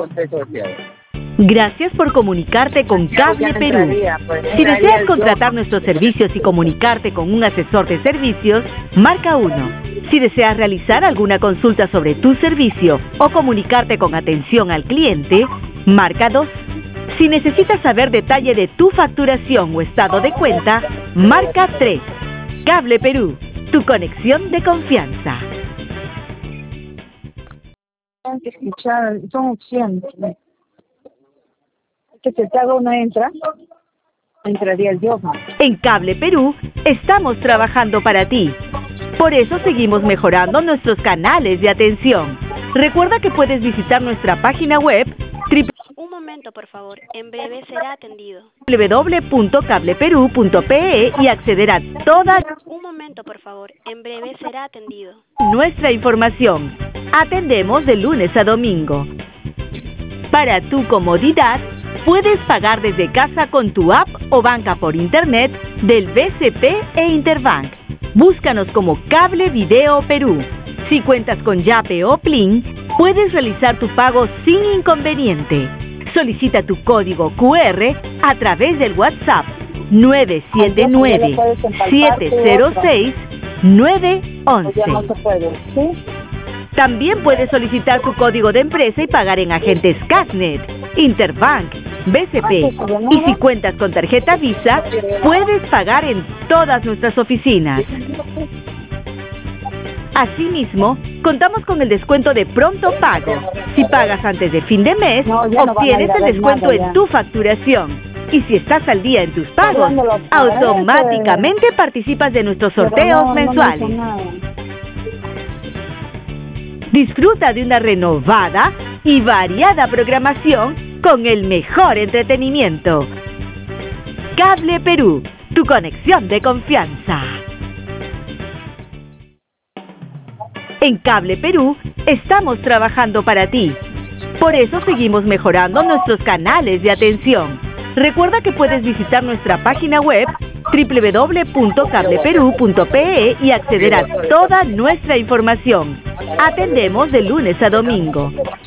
Gracias por comunicarte con Cable Perú. Si deseas contratar nuestros servicios y comunicarte con un asesor de servicios, marca 1. Si deseas realizar alguna consulta sobre tu servicio o comunicarte con atención al cliente, marca 2. Si necesitas saber detalle de tu facturación o estado de cuenta, marca 3. Cable Perú, tu conexión de confianza. Hay que escuchar, son opciones. Que se te haga una entraría el yo. En Cable Perú estamos trabajando para ti. Por eso seguimos mejorando nuestros canales de atención. Recuerda que puedes visitar nuestra página web Un momento, por favor. En breve será atendido. www.cableperú.pe y acceder a toda Un momento, por favor. En breve será atendido. nuestra información. Atendemos de lunes a domingo. Para tu comodidad, puedes pagar desde casa con tu app o banca por internet del BCP e Interbank. Búscanos como Cable Video Perú. Si cuentas con Yape o Plin, puedes realizar tu pago sin inconveniente. Solicita tu código QR a través del WhatsApp 979-706-911. También puedes solicitar tu código de empresa y pagar en agentes Casnet, Interbank, BCP. Y si cuentas con tarjeta Visa, puedes pagar en todas nuestras oficinas. Asimismo, contamos con el descuento de pronto pago. Si pagas antes de fin de mes, obtienes el descuento en tu facturación. Y si estás al día en tus pagos, automáticamente participas de nuestros sorteos mensuales. Disfruta de una renovada y variada programación con el mejor entretenimiento. Cable Perú, tu conexión de confianza. En Cable Perú estamos trabajando para ti. Por eso seguimos mejorando nuestros canales de atención. Recuerda que puedes visitar nuestra página web www.cableperú.pe y acceder a toda nuestra información. Atendemos de lunes a domingo.